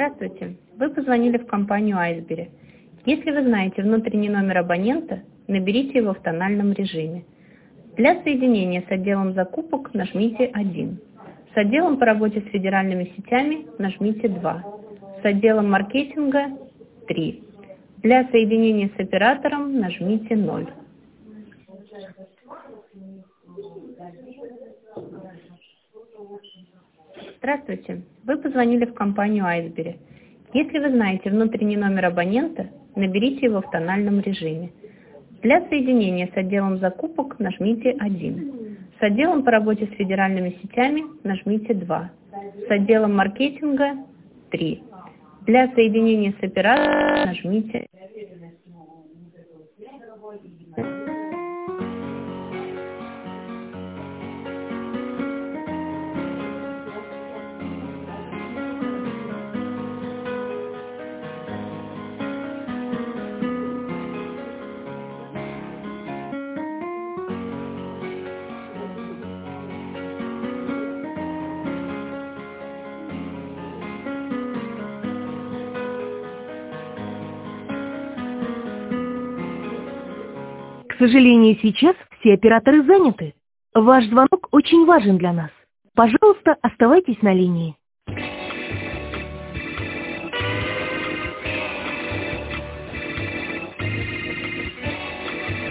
Здравствуйте. Вы позвонили в компанию Айсбери. Если вы знаете внутренний номер абонента, наберите его в тональном режиме. Для соединения с отделом закупок нажмите 1. С отделом по работе с федеральными сетями нажмите 2. С отделом маркетинга 3. Для соединения с оператором нажмите 0. Здравствуйте. Вы позвонили в компанию Айсбери. Если вы знаете внутренний номер абонента, наберите его в тональном режиме. Для соединения с отделом закупок нажмите 1. С отделом по работе с федеральными сетями нажмите 2. С отделом маркетинга 3. Для соединения с оператором нажмите. К сожалению, сейчас все операторы заняты. Ваш звонок очень важен для нас. Пожалуйста, оставайтесь на линии.